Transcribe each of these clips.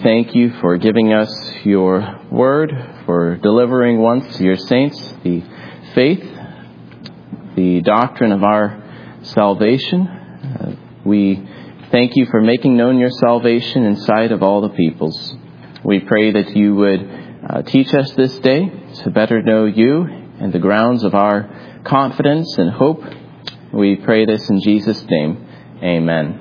thank you for giving us your word, for delivering once to your saints the faith, the doctrine of our salvation. We thank you for making known your salvation in sight of all the peoples. We pray that you would teach us this day to better know you and the grounds of our confidence and hope. We pray this in Jesus' name. Amen.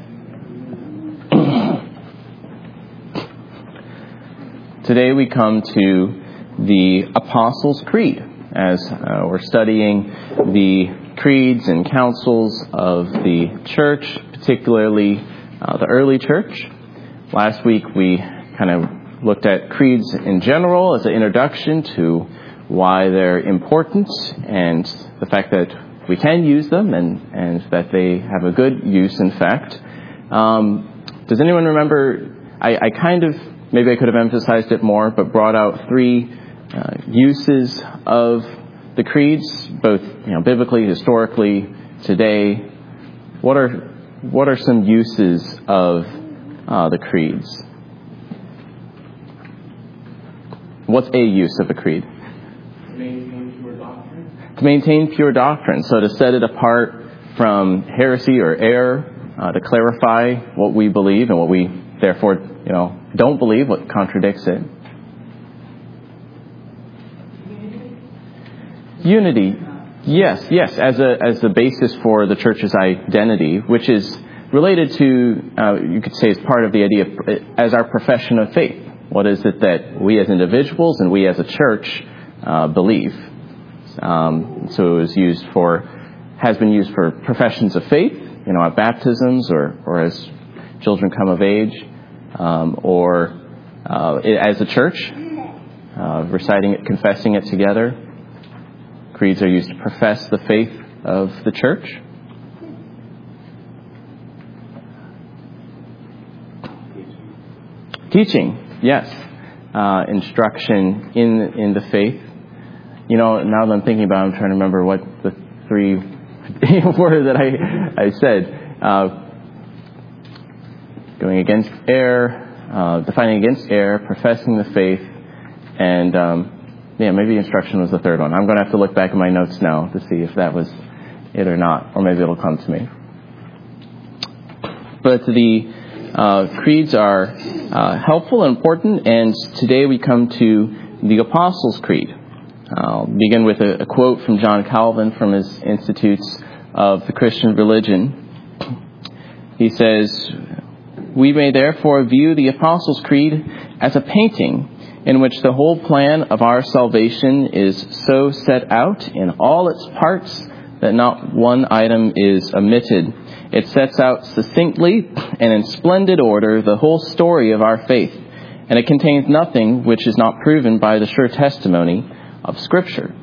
Today we come to the Apostles' Creed as we're studying the creeds and councils of the church, particularly the early church. Last week we kind of looked at creeds in general as an introduction to why they're important and the fact that we can use them and that they have a good use, in fact. Does anyone remember, I kind of, maybe I could have emphasized it more, but brought out three uses of the creeds, both biblically, historically, today. What are some uses of the creeds? What's a use of a creed? To maintain pure doctrine. To maintain pure doctrine. So to set it apart from heresy or error, to clarify what we believe and what we therefore don't believe, what contradicts it. Unity. Yes, as a basis for the church's identity, which is related to, you could say, as part of the idea of, as our profession of faith. What is it that we as individuals and we as a church believe? So it has been used for professions of faith, at baptisms or as children come of age, or as a church, reciting it, confessing it together. Creeds are used to profess the faith of the church. Teaching, yes. Instruction in the faith. Now that I'm thinking about it, I'm trying to remember what the three words that I said. Going against error, defining against error, professing the faith, and maybe instruction was the third one. I'm going to have to look back at my notes now to see if that was it or not, or maybe it'll come to me. But the creeds are helpful and important, and today we come to the Apostles' Creed. I'll begin with a quote from John Calvin from his Institutes of the Christian Religion. He says, "We may therefore view the Apostles' Creed as a painting in which the whole plan of our salvation is so set out in all its parts that not one item is omitted. It sets out succinctly and in splendid order the whole story of our faith, and it contains nothing which is not proven by the sure testimony of Scripture."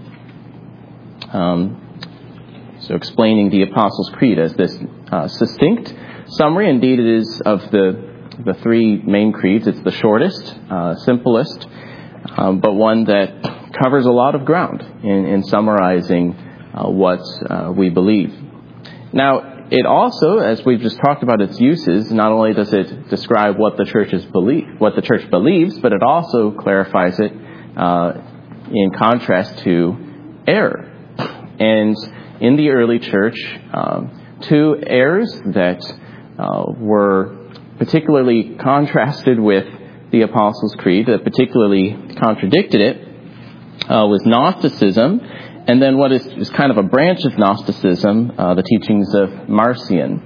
So explaining the Apostles' Creed as this succinct summary. Indeed, it is of the three main creeds. It's the shortest, simplest, but one that covers a lot of ground in summarizing what we believe. Now, it also, as we've just talked about its uses, not only does it describe what the church believes, but it also clarifies it in contrast to error. And in the early church, two errors that were particularly contrasted with the Apostles' Creed, that particularly contradicted it, was Gnosticism, and then what is kind of a branch of Gnosticism, the teachings of Marcion.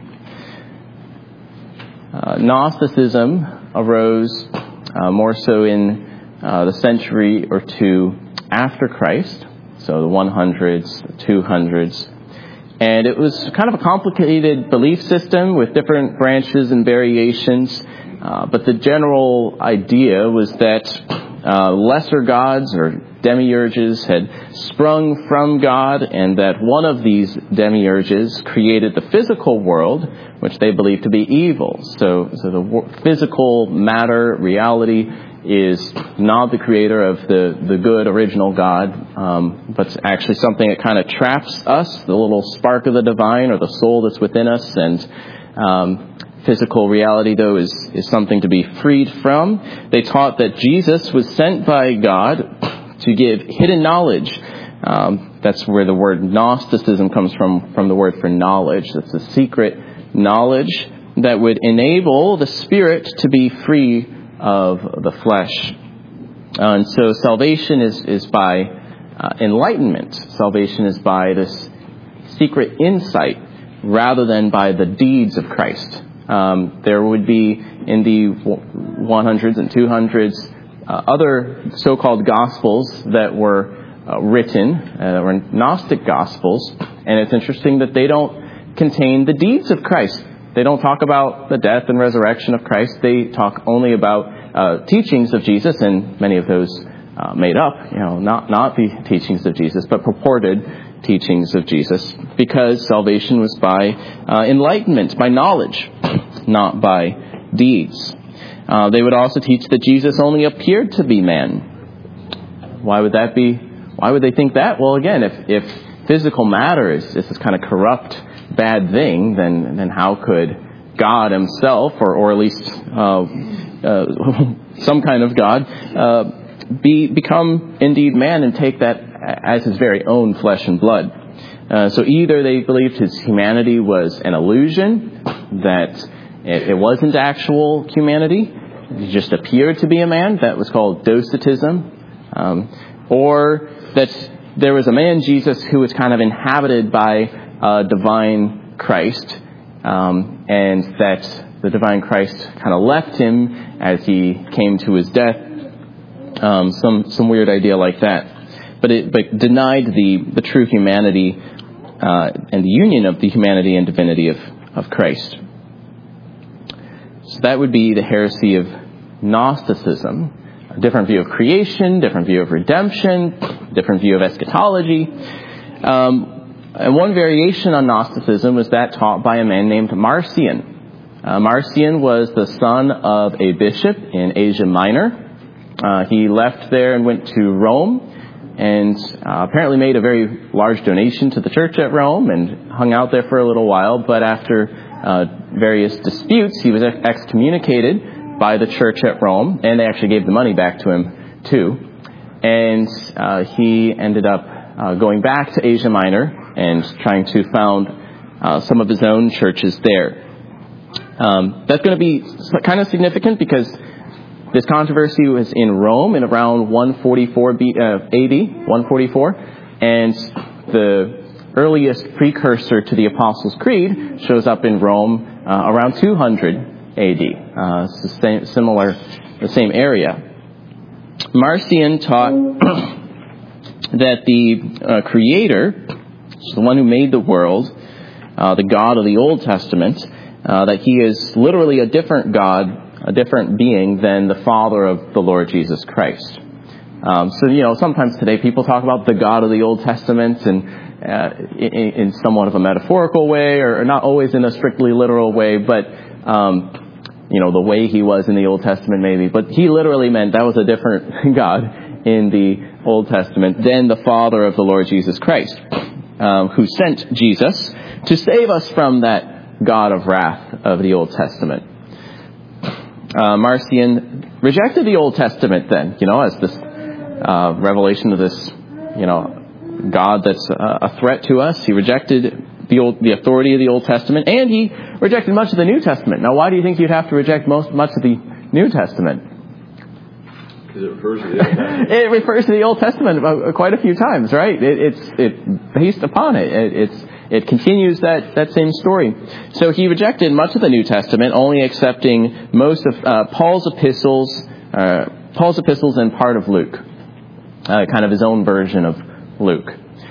Gnosticism arose more so in the century or two after Christ, so the 100s, 200s. And it was kind of a complicated belief system with different branches and variations. But the general idea was that lesser gods or demiurges had sprung from God, and that one of these demiurges created the physical world, which they believed to be evil. So the physical matter, reality, is not the creator of the good original God, but actually something that kind of traps us, the little spark of the divine or the soul that's within us, and physical reality, though, is something to be freed from. They taught that Jesus was sent by God to give hidden knowledge. That's where the word Gnosticism comes from the word for knowledge. That's a secret knowledge that would enable the spirit to be free of the flesh. And so salvation is by enlightenment. Salvation is by this secret insight rather than by the deeds of Christ. There would be in the 100s and 200s other so-called Gospels that were written, were Gnostic Gospels, and it's interesting that they don't contain the deeds of Christ. They don't talk about the death and resurrection of Christ. They talk only about teachings of Jesus, and many of those made up, not the teachings of Jesus, but purported teachings of Jesus, because salvation was by enlightenment, by knowledge, not by deeds. They would also teach that Jesus only appeared to be man. Why would that be? Why would they think that? Well, again, if physical matter is this kind of corrupt, bad thing, then how could God himself, or at least some kind of God, become indeed man and take that as his very own flesh and blood? So either they believed his humanity was an illusion, that it wasn't actual humanity, he just appeared to be a man. That was called Docetism. Or that there was a man, Jesus, who was kind of inhabited by divine Christ, and that the divine Christ kind of left him as he came to his death. Some weird idea like that. But denied the true humanity and the union of the humanity and divinity of Christ. So that would be the heresy of Gnosticism. A different view of creation, different view of redemption, different view of eschatology. And one variation on Gnosticism was that taught by a man named Marcion. Marcion was the son of a bishop in Asia Minor. He left there and went to Rome, and apparently made a very large donation to the church at Rome and hung out there for a little while. But after various disputes, he was excommunicated by the church at Rome, and they actually gave the money back to him too. And he ended up going back to Asia Minor and trying to found some of his own churches there. That's going to be kind of significant because this controversy was in Rome in around 144 AD, 144, and the earliest precursor to the Apostles' Creed shows up in Rome around 200 AD. It's the same area. Marcion taught that the Creator, the one who made the world, the God of the Old Testament, that he is literally a different God, a different being than the Father of the Lord Jesus Christ. So, sometimes today people talk about the God of the Old Testament and in somewhat of a metaphorical way, or not always in a strictly literal way, but, the way he was in the Old Testament maybe. But he literally meant that was a different God in the Old Testament than the Father of the Lord Jesus Christ, who sent Jesus to save us from that God of wrath of the Old Testament. Marcion rejected the Old Testament then, as this revelation of this, God that's a threat to us. He rejected the authority of the Old Testament, and he rejected much of the New Testament. Now, why do you think you'd have to reject much of the New Testament? Because it refers to the Old Testament. It refers to the Old Testament quite a few times, right? It's based upon it. It continues that same story. So he rejected much of the New Testament, only accepting most of Paul's epistles and part of Luke, kind of his own version of Luke.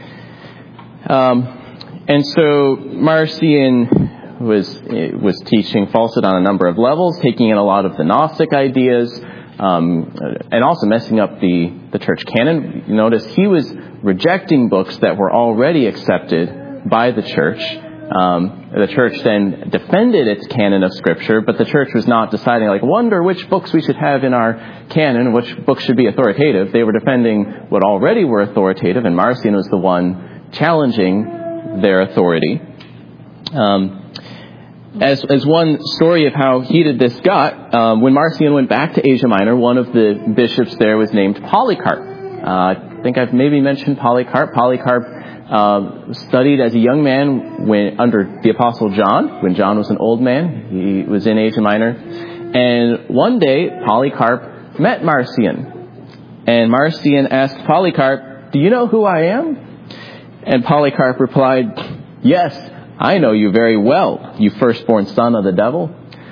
And so Marcion was teaching falsehood on a number of levels, taking in a lot of the Gnostic ideas, and also messing up the church canon. You notice he was rejecting books that were already accepted by the church. The church then defended its canon of Scripture, but the church was not deciding, wonder which books we should have in our canon, which books should be authoritative. They were defending what already were authoritative, and Marcion was the one challenging their authority. as one story of how heated this got, when Marcion went back to Asia Minor, one of the bishops there was named Polycarp. I think I've maybe mentioned Polycarp. Polycarp studied as a young man under the Apostle John, when John was an old man. He was in Asia Minor. And one day, Polycarp met Marcion. And Marcion asked Polycarp, "Do you know who I am?" And Polycarp replied, "Yes, I know you very well, you firstborn son of the devil."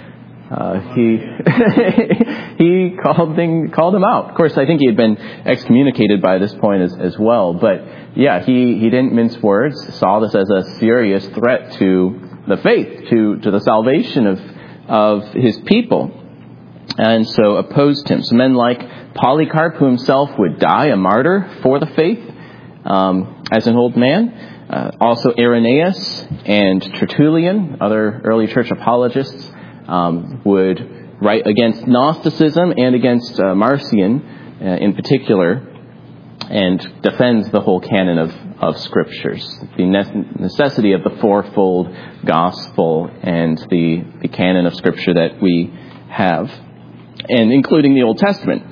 He called him out. Of course, I think he had been excommunicated by this point as well. But yeah, he didn't mince words, saw this as a serious threat to the faith, to the salvation of his people, and so opposed him. So men like Polycarp, who himself would die a martyr for the faith as an old man, also Irenaeus and Tertullian, other early church apologists, would write against Gnosticism and against Marcion in particular, and defends the whole canon of scriptures, the necessity of the fourfold gospel and the canon of scripture that we have, and including the Old Testament.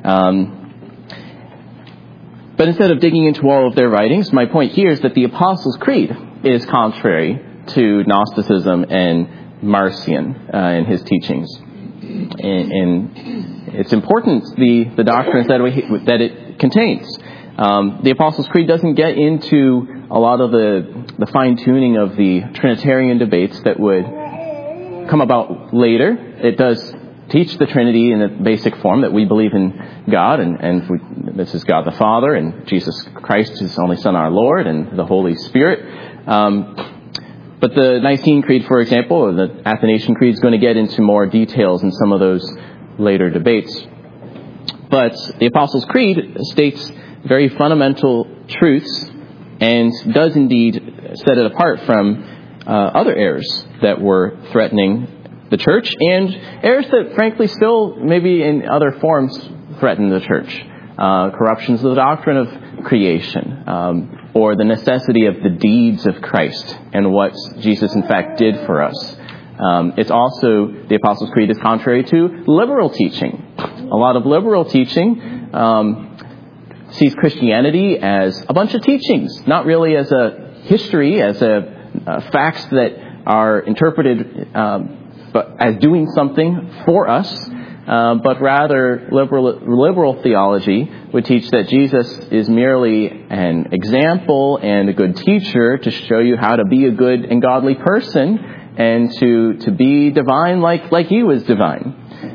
But instead of digging into all of their writings, my point here is that the Apostles' Creed is contrary to Gnosticism and Marcion in his teachings. And it's important, the doctrines that it contains. The Apostles' Creed doesn't get into a lot of the fine-tuning of the Trinitarian debates that would come about later. It does teach the Trinity in a basic form, that we believe in God, and this is God the Father, and Jesus Christ, His only Son, our Lord, and the Holy Spirit. But the Nicene Creed, for example, or the Athanasian Creed, is going to get into more details in some of those later debates. But the Apostles' Creed states very fundamental truths and does indeed set it apart from other errors that were threatening the church, and errors that frankly still maybe in other forms threaten the church. Corruptions of the doctrine of creation, or the necessity of the deeds of Christ and what Jesus in fact did for us. It's also, the Apostles' Creed is contrary to liberal teaching. A lot of liberal teaching sees Christianity as a bunch of teachings, not really as a history, as facts that are interpreted but as doing something for us, but rather liberal theology would teach that Jesus is merely an example and a good teacher to show you how to be a good and godly person and to be divine like He was divine.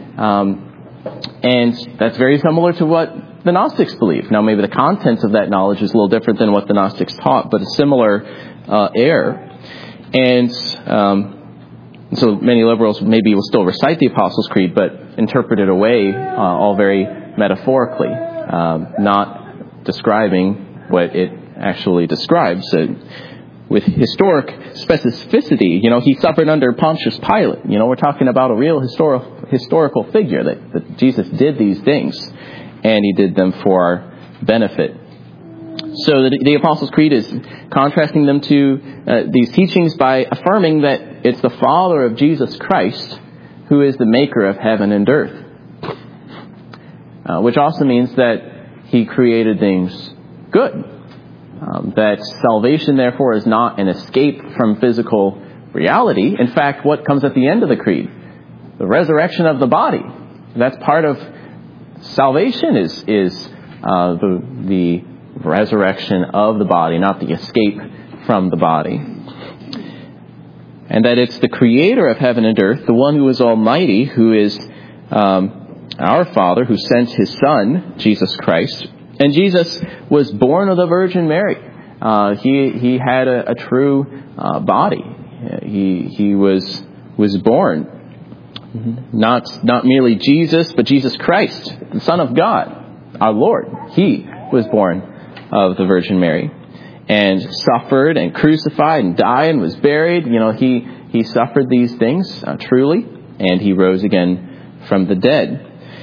And that's very similar to what the Gnostics believe. Now, maybe the contents of that knowledge is a little different than what the Gnostics taught, but a similar error. And so many liberals maybe will still recite the Apostles' Creed, but interpret it away all very metaphorically, not describing what it actually describes. With historic specificity, He suffered under Pontius Pilate. We're talking about a real historical figure that Jesus did these things, and He did them for our benefit. So the Apostles' Creed is contrasting them to these teachings by affirming that it's the Father of Jesus Christ who is the maker of heaven and earth. Which also means that He created things good. That salvation, therefore, is not an escape from physical reality. In fact, what comes at the end of the Creed? The resurrection of the body. That's part of salvation, is the resurrection of the body, not the escape from the body. And that it's the Creator of heaven and earth, the one who is almighty, who is our Father, who sent His Son, Jesus Christ. And Jesus was born of the Virgin Mary. He had a true body. He was born. Not merely Jesus, but Jesus Christ, the Son of God, our Lord. He was born of the Virgin Mary, and suffered and crucified and died and was buried. He suffered these things truly, and He rose again from the dead.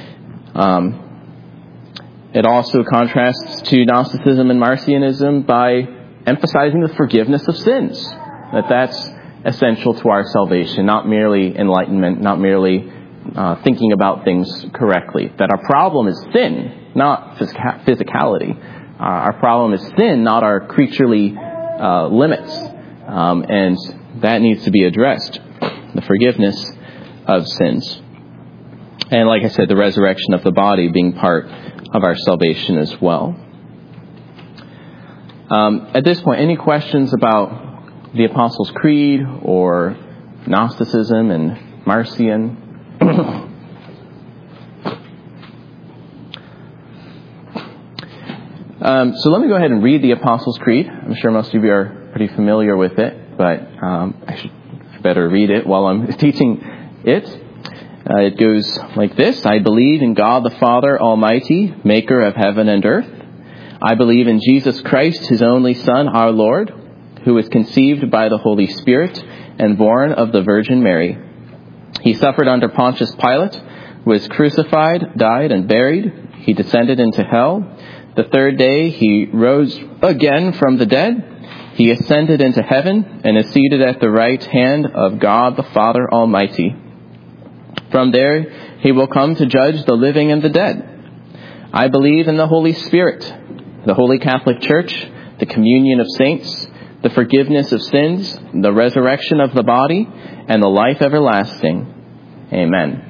It also contrasts to Gnosticism and Marcionism by emphasizing the forgiveness of sins. That's essential to our salvation, not merely enlightenment, not merely thinking about things correctly. That our problem is sin, not physicality. Our problem is sin, not our creaturely limits. And that needs to be addressed, the forgiveness of sins. And like I said, the resurrection of the body being part of our salvation as well. At this point, any questions about the Apostles' Creed or Gnosticism and Marcion? So let me go ahead and read the Apostles' Creed. I'm sure most of you are pretty familiar with it, but I better read it while I'm teaching it. It goes like this. I believe in God the Father Almighty, maker of heaven and earth. I believe in Jesus Christ, his only Son, our Lord, who was conceived by the Holy Spirit and born of the Virgin Mary. He suffered under Pontius Pilate, was crucified, died, and buried. He descended into hell. The third day he rose again from the dead. He ascended into heaven and is seated at the right hand of God the Father Almighty. From there he will come to judge the living and the dead. I believe in the Holy Spirit, the Holy Catholic Church, the communion of saints, the forgiveness of sins, the resurrection of the body, and the life everlasting. Amen.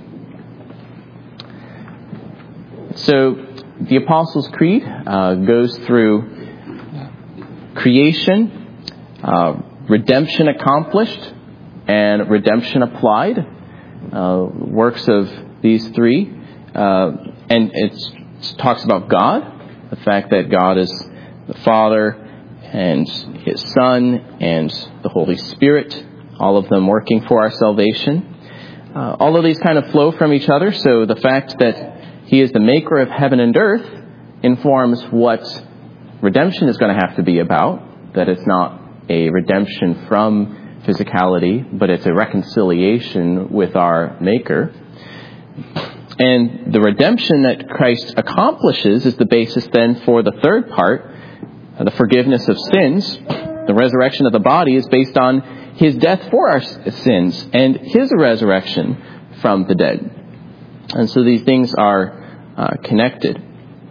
So the Apostles' Creed goes through creation, redemption accomplished, and redemption applied. Works of these three. And it talks about God, the fact that God is the Father and his Son and the Holy Spirit, all of them working for our salvation. All of these kind of flow from each other, so the fact that he is the maker of heaven and earth informs what redemption is going to have to be about, that it's not a redemption from physicality, but it's a reconciliation with our Maker. And the redemption that Christ accomplishes is the basis then for the third part, the forgiveness of sins. The resurrection of the body is based on his death for our sins and his resurrection from the dead. And so these things are connected.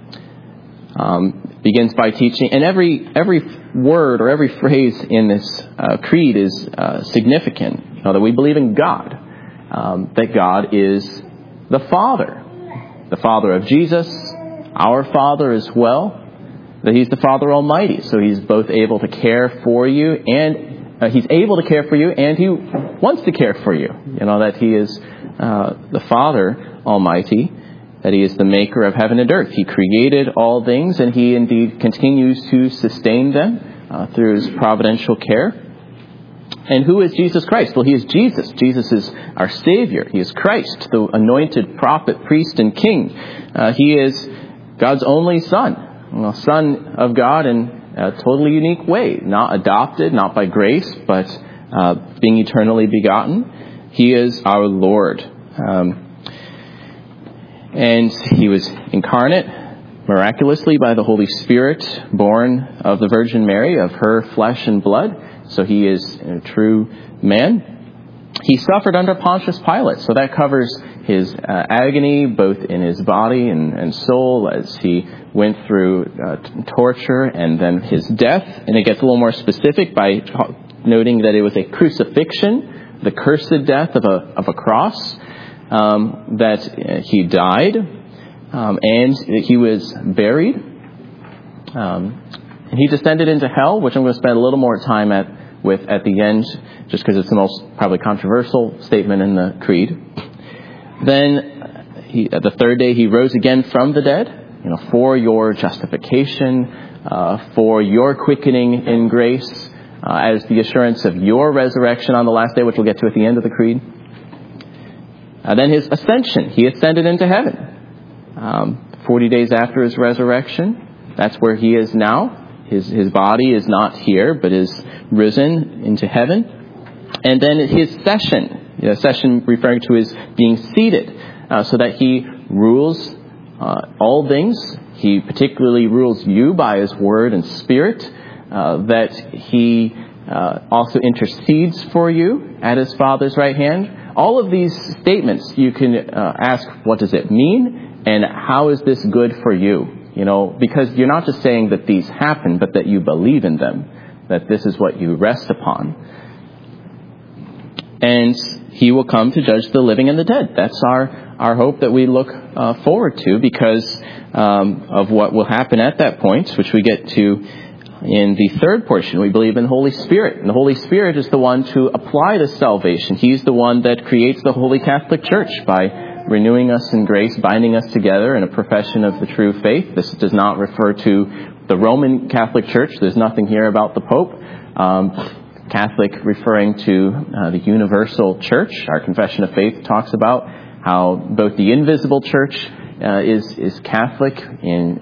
Begins by teaching, and every word or every phrase in this creed is significant. You know, that we believe in God, that God is the Father of Jesus, our Father as well, that he's the Father Almighty. So he's both able to care for you, and he's able to care for you, and he wants to care for you. You know, that he is the Father Almighty, that he is the maker of heaven and earth. He created all things, and he indeed continues to sustain them through his providential care. And who is Jesus Christ? Well, he is Jesus. Jesus is our Savior. He is Christ, the anointed prophet, priest, and king. He is God's only Son, Son of God in a totally unique way. Not adopted, not by grace, but being eternally begotten. He is our Lord. And he was incarnate miraculously by the Holy Spirit, born of the Virgin Mary, of her flesh and blood. So he is a true man. He suffered under Pontius Pilate. So that covers his agony, both in his body and soul, as he went through torture, and then his death. And it gets a little more specific by noting that it was a crucifixion, the cursed death of a cross. That he died, and he was buried, and he descended into hell, which I'm going to spend a little more time with at the end, just because it's the most probably controversial statement in the creed. Then, the third day, he rose again from the dead, for your justification, for your quickening in grace, as the assurance of your resurrection on the last day, which we'll get to at the end of the creed. Then his ascension, he ascended into heaven. 40 days after his resurrection, that's where he is now. His body is not here, but is risen into heaven. And then his session, session referring to his being seated, so that he rules all things. He particularly rules you by his word and spirit, that he also intercedes for you at his Father's right hand. All of these statements, you can ask, what does it mean? And how is this good for you? Because you're not just saying that these happen, but that you believe in them, that this is what you rest upon. And he will come to judge the living and the dead. That's our hope that we look forward to because of what will happen at that point, which we get to in the third portion. We believe in the Holy Spirit. And the Holy Spirit is the one to apply this salvation. He's the one that creates the Holy Catholic Church by renewing us in grace, binding us together in a profession of the true faith. This does not refer to the Roman Catholic Church. There's nothing here about the Pope. Catholic referring to the universal church. Our confession of faith talks about how both the invisible church is Catholic in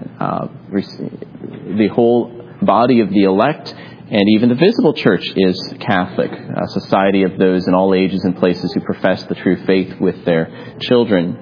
the whole body of the elect, and even the visible church is Catholic, a society of those in all ages and places who profess the true faith with their children.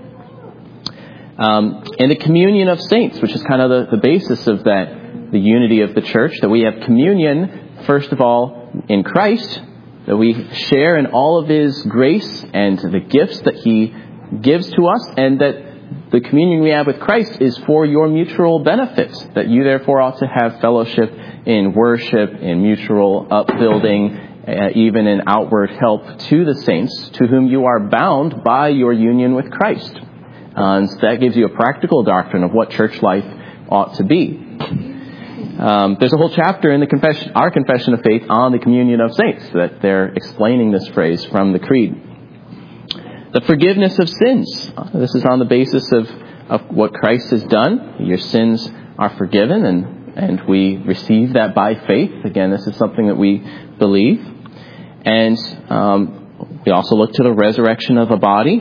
And the communion of saints, which is kind of the basis of that, the unity of the church, that we have communion, first of all, in Christ, that we share in all of his grace and the gifts that he gives to us, and that the communion we have with Christ is for your mutual benefit, that you therefore ought to have fellowship in worship, in mutual upbuilding, even in outward help to the saints, to whom you are bound by your union with Christ. And so that gives you a practical doctrine of what church life ought to be. There's a whole chapter in our confession of faith on the communion of saints, that they're explaining this phrase from the Creed. The forgiveness of sins. This is on the basis of what Christ has done. Your sins are forgiven, and we receive that by faith. Again, this is something that we believe. And we also look to the resurrection of a body.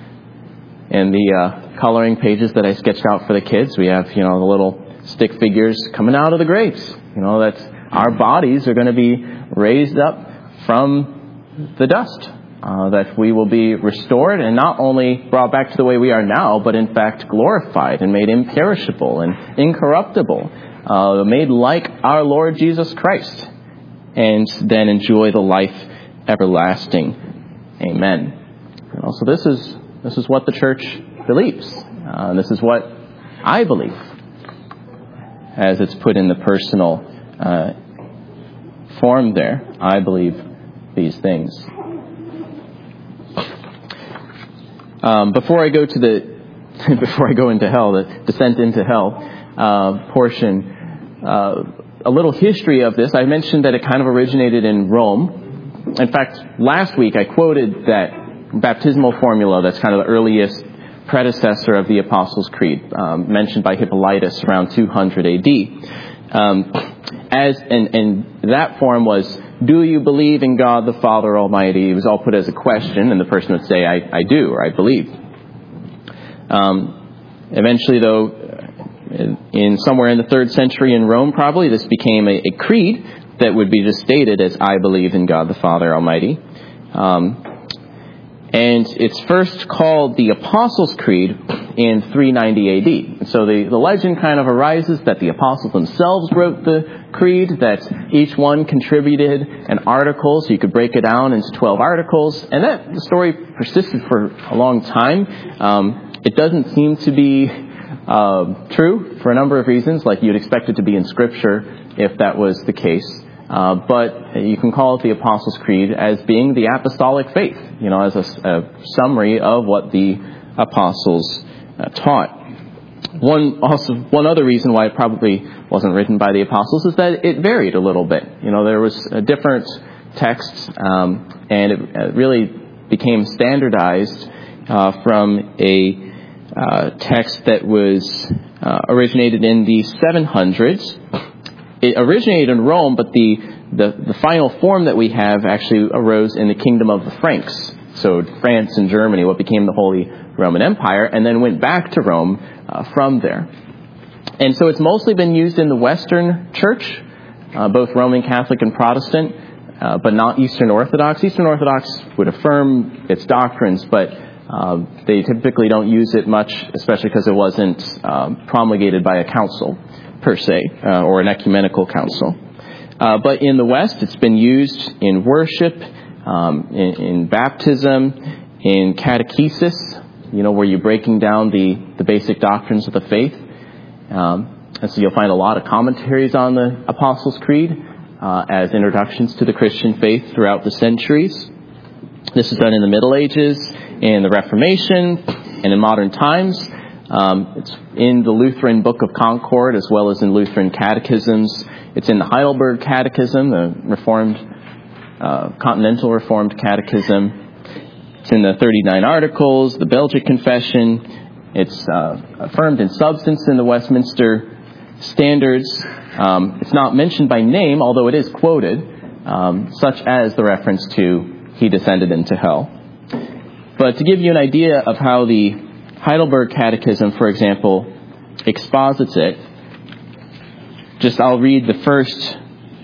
In the coloring pages that I sketched out for the kids, we have, the little stick figures coming out of the graves. That our bodies are going to be raised up from the dust. That we will be restored and not only brought back to the way we are now, but in fact glorified and made imperishable and incorruptible, made like our Lord Jesus Christ, and then enjoy the life everlasting. Amen. And also, this is what the church believes. This is what I believe, as it's put in the personal form there. I believe these things. Before I go into hell, the descent into hell portion, a little history of this. I mentioned that it kind of originated in Rome. In fact, last week I quoted that baptismal formula that's kind of the earliest predecessor of the Apostles' Creed, mentioned by Hippolytus around 200 AD. And that form was, do you believe in God the Father Almighty? It was all put as a question, and the person would say, I do, or I believe. Eventually, though, in somewhere in the 3rd century in Rome, probably, this became a creed that would be just stated as, I believe in God the Father Almighty. And it's first called the Apostles' Creed in 390 AD. And so the legend kind of arises that the apostles themselves wrote the creed, that each one contributed an article, so you could break it down into 12 articles. And the story persisted for a long time. It doesn't seem to be true for a number of reasons, like you'd expect it to be in Scripture if that was the case. But you can call it the Apostles' Creed as being the apostolic faith, as a summary of what the apostles taught. One other reason why it probably wasn't written by the apostles is that it varied a little bit. There was different texts, and it really became standardized from a text that was originated in the 700s. It originated in Rome, but the final form that we have actually arose in the kingdom of the Franks. So France and Germany, what became the Holy Roman Empire, and then went back to Rome from there. And so it's mostly been used in the Western Church, both Roman Catholic and Protestant, but not Eastern Orthodox. Eastern Orthodox would affirm its doctrines, but they typically don't use it much, especially because it wasn't promulgated by a council, per se, or an ecumenical council. But in the West, it's been used in worship, in baptism, in catechesis, where you're breaking down the basic doctrines of the faith. And so you'll find a lot of commentaries on the Apostles' Creed as introductions to the Christian faith throughout the centuries. This is done in the Middle Ages, in the Reformation, and in modern times. It's in the Lutheran Book of Concord as well as in Lutheran catechisms. It's in the Heidelberg Catechism, the Reformed, Continental Reformed Catechism. It's in the 39 Articles, the Belgic Confession. It's affirmed in substance in the Westminster Standards. It's not mentioned by name, although it is quoted, such as the reference to he descended into hell. But to give you an idea of how the Heidelberg Catechism, for example, exposits it, I'll read the first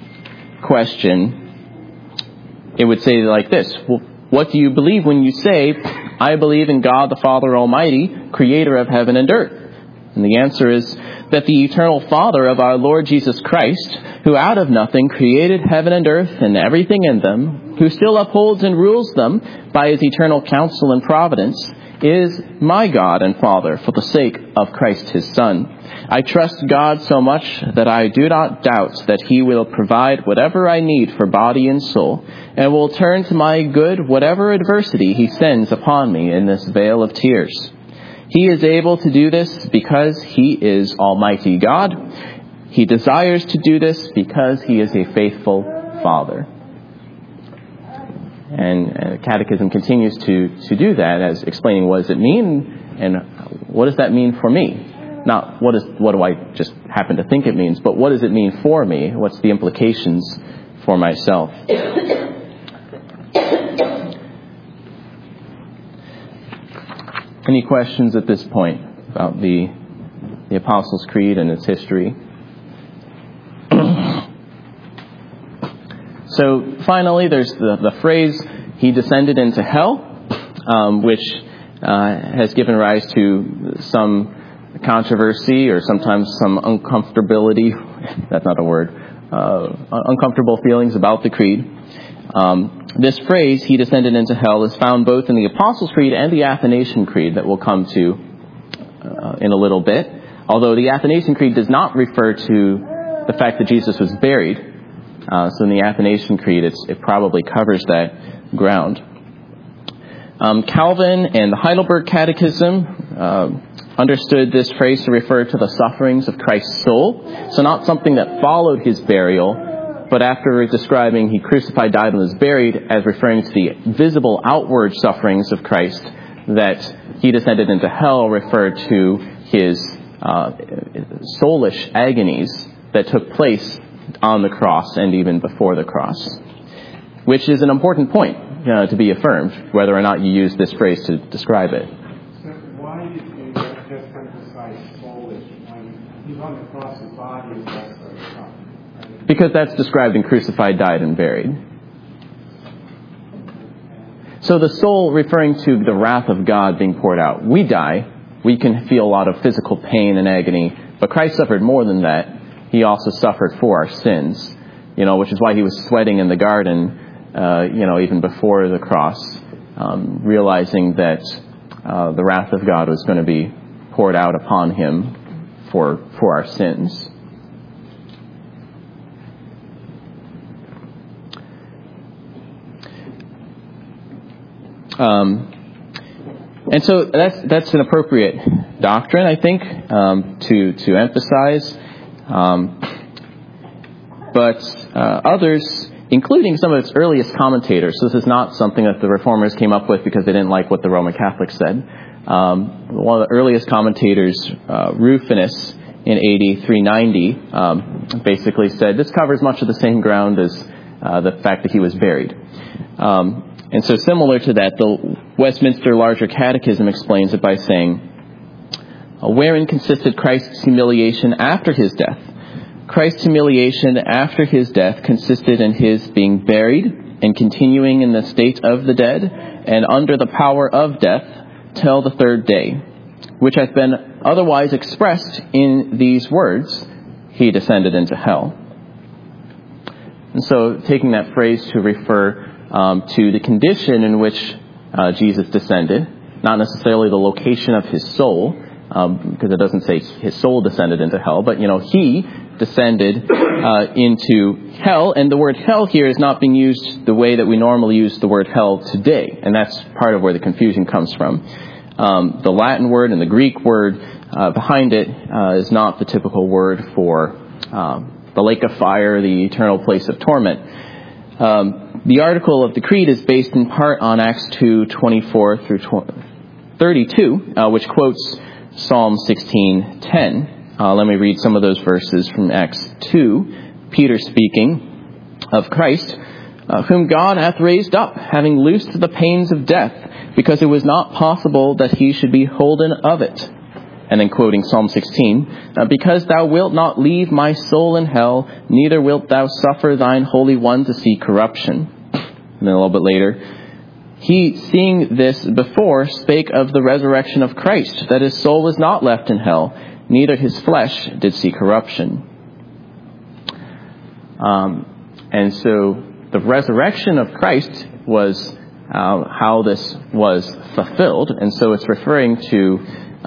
question. It would say like this: what do you believe when you say, I believe in God the Father Almighty, creator of heaven and earth? And the answer is that the eternal Father of our Lord Jesus Christ, who out of nothing created heaven and earth and everything in them, who still upholds and rules them by his eternal counsel and providence, is my God and Father for the sake of Christ his Son. I trust God so much that I do not doubt that he will provide whatever I need for body and soul, and will turn to my good whatever adversity he sends upon me in this vale of tears. He is able to do this because he is Almighty God. He desires to do this because he is a faithful Father. And Catechism continues to do that, as explaining what does it mean and what does that mean for me. Not what do I just happen to think it means, but what does it mean for me? What's the implications for myself? Any questions at this point about the Apostles' Creed and its history? So finally, there's the phrase, he descended into hell, which has given rise to some controversy or sometimes some uncomfortability. That's not a word. Uncomfortable feelings about the creed. This phrase, he descended into hell, is found both in the Apostles' Creed and the Athanasian Creed that we'll come to in a little bit. Although the Athanasian Creed does not refer to the fact that Jesus was buried. So in the Athanasian Creed, it probably covers that ground. Calvin and the Heidelberg Catechism understood this phrase to refer to the sufferings of Christ's soul. So not something that followed his burial, but after describing he crucified, died, and was buried, as referring to the visible outward sufferings of Christ, that he descended into hell referred to his soulish agonies that took place on the cross and even before the cross, which is an important point to be affirmed, whether or not you use this phrase to describe it. So why did you just emphasize soulish when he's on the cross, his body is also suffering? Because that's described in crucified, died, and buried. So the soul referring to the wrath of God being poured out. We die, we can feel a lot of physical pain and agony, but Christ suffered more than that. He also suffered for our sins, which is why he was sweating in the garden, even before the cross, realizing that the wrath of God was going to be poured out upon him for our sins. And so that's an appropriate doctrine, I think, to emphasize. But others, including some of its earliest commentators, so this is not something that the Reformers came up with because they didn't like what the Roman Catholics said. One of the earliest commentators, Rufinus, in AD 390, basically said this covers much of the same ground as the fact that he was buried. And so similar to that, the Westminster Larger Catechism explains it by saying, wherein consisted Christ's humiliation after his death? Christ's humiliation after his death consisted in his being buried and continuing in the state of the dead and under the power of death till the third day, which hath been otherwise expressed in these words, he descended into hell. And so taking that phrase to refer to the condition in which Jesus descended, not necessarily the location of his soul, because it doesn't say his soul descended into hell, but, he descended into hell. And the word hell here is not being used the way that we normally use the word hell today. And that's part of where the confusion comes from. The Latin word and the Greek word behind it is not the typical word for the lake of fire, the eternal place of torment. The article of the Creed is based in part on Acts 2:24 through 32, which quotes Psalm 16:10. Let me read some of those verses from Acts 2. Peter speaking of Christ, whom God hath raised up, having loosed the pains of death, because it was not possible that he should be holden of it. And then quoting Psalm 16, because thou wilt not leave my soul in hell, neither wilt thou suffer thine Holy One to see corruption. And then a little bit later, he, seeing this before, spake of the resurrection of Christ, that his soul was not left in hell, neither his flesh did see corruption. And so the resurrection of Christ was how this was fulfilled. And so it's referring to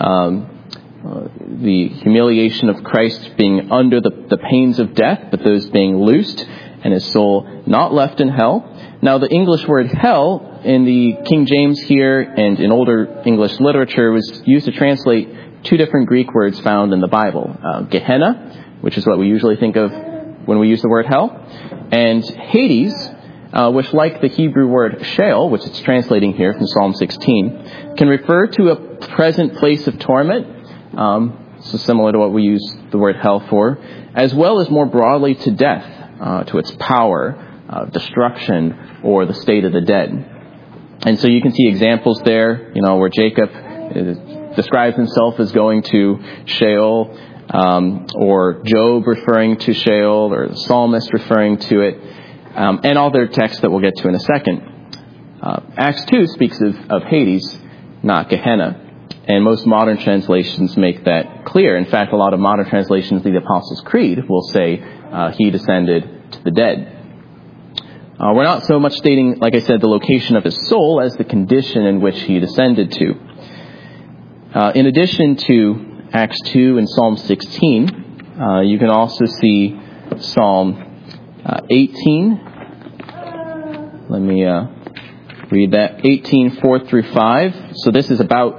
the humiliation of Christ being under the pains of death, but those being loosed, and his soul not left in hell. Now, the English word hell in the King James here and in older English literature was used to translate two different Greek words found in the Bible. Gehenna, which is what we usually think of when we use the word hell, and Hades, which, like the Hebrew word Sheol, which it's translating here from Psalm 16, can refer to a present place of torment, so similar to what we use the word hell for, as well as more broadly to death, to its power, destruction, or the state of the dead. And so you can see examples there, where Jacob describes himself as going to Sheol, or Job referring to Sheol, or the psalmist referring to it, and other texts that we'll get to in a second. Acts 2 speaks of Hades, not Gehenna. And most modern translations make that clear. In fact, a lot of modern translations of the Apostles' Creed will say he descended to the dead. We're not so much stating, like I said, the location of his soul as the condition in which he descended to. In addition to Acts 2 and Psalm 16, you can also see Psalm 18. Let me read that. 18, 4 through 5. So this is about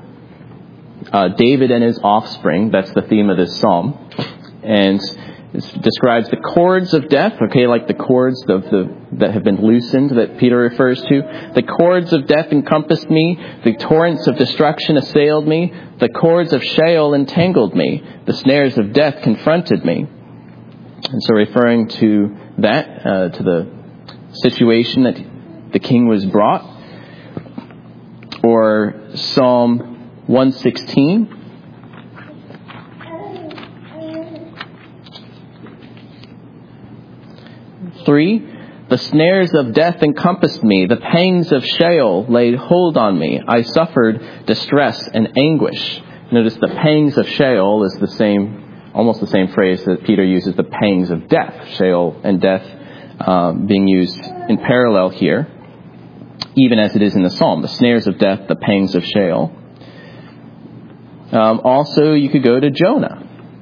David and his offspring. That's the theme of this psalm. And it describes the cords of death, like the cords that have been loosened that Peter refers to. The cords of death encompassed me. The torrents of destruction assailed me. The cords of Sheol entangled me. The snares of death confronted me. And so referring to that, to the situation that the king was brought. Or Psalm 116. The snares of death encompassed me. The pangs of Sheol laid hold on me. I suffered distress and anguish. Notice the pangs of Sheol is almost the same phrase that Peter uses, the pangs of death. Sheol and death being used in parallel here, even as it is in the psalm. The snares of death, the pangs of Sheol. Also, you could go to Jonah.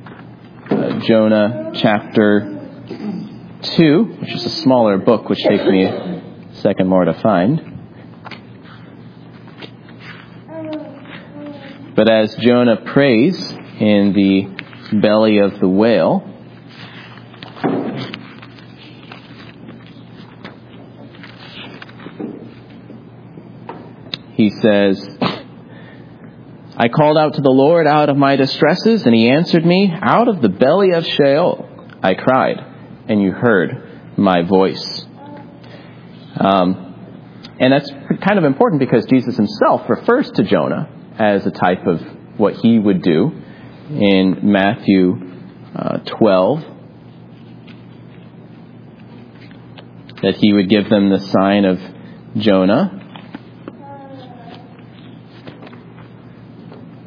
Jonah chapter 2, which is a smaller book, which takes me a second more to find. But as Jonah prays in the belly of the whale, he says, I called out to the Lord out of my distresses, and he answered me. Out of the belly of Sheol I cried, and you heard my voice. And that's kind of important because Jesus himself refers to Jonah as a type of what he would do in Matthew 12. That he would give them the sign of Jonah.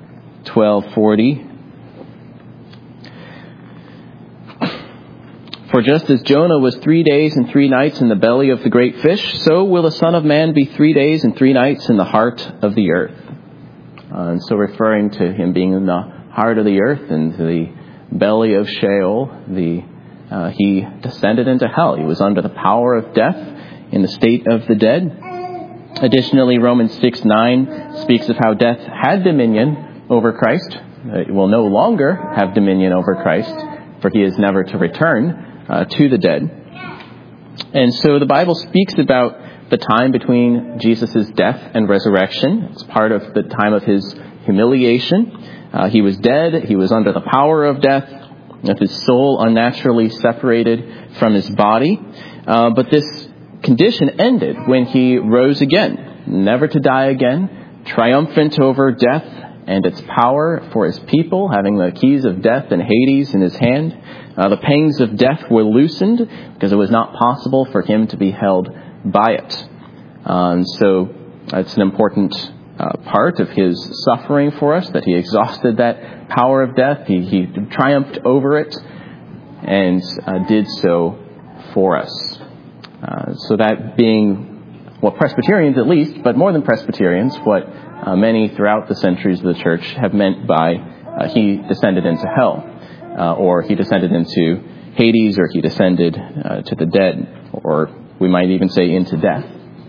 12:40. For just as Jonah was 3 days and 3 nights in the belly of the great fish, so will the Son of Man be 3 days and 3 nights in the heart of the earth. And so referring to him being in the heart of the earth and the belly of Sheol, he descended into hell. He was under the power of death in the state of the dead. Additionally, Romans 6:9 speaks of how death had dominion over Christ. It will no longer have dominion over Christ, for he is never to return to the dead. And so the Bible speaks about the time between Jesus' death and resurrection. It's part of the time of his humiliation. He was dead. He was under the power of death, with his soul unnaturally separated from his body. But this condition ended when he rose again, never to die again, triumphant over death and its power for his people, having the keys of death and Hades in his hand. The pangs of death were loosened because it was not possible for him to be held by it. So it's an important part of his suffering for us, that he exhausted that power of death. He triumphed over it and did so for us. So that being what Presbyterians at least, but more than Presbyterians, what many throughout the centuries of the church have meant by he descended into hell, or he descended into Hades, or he descended to the dead, or we might even say into death.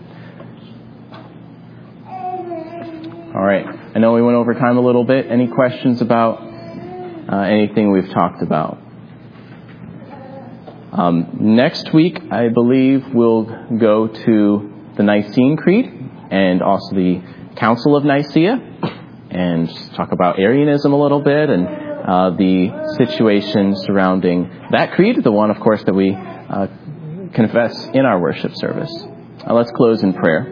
All right. I know we went over time a little bit. Any questions about anything we've talked about? Next week, I believe we'll go to the Nicene Creed and also the Council of Nicaea, and talk about Arianism a little bit and the situation surrounding that creed, the one, of course, that we confess in our worship service. Let's close in prayer.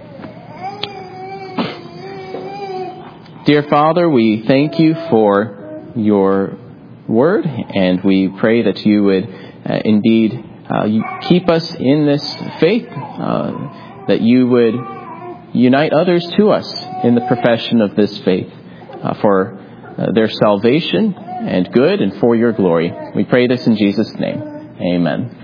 Dear Father, we thank you for your word, and we pray that you would indeed keep us in this faith, that you would unite others to us in the profession of this faith for their salvation and good and for your glory. We pray this in Jesus' name. Amen.